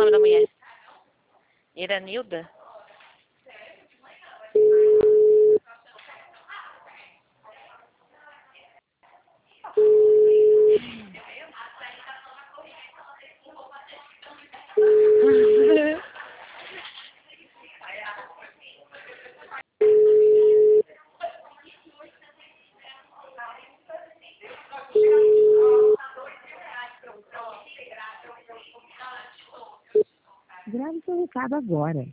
nome da mulher? Iranilda? Grave seu recado agora.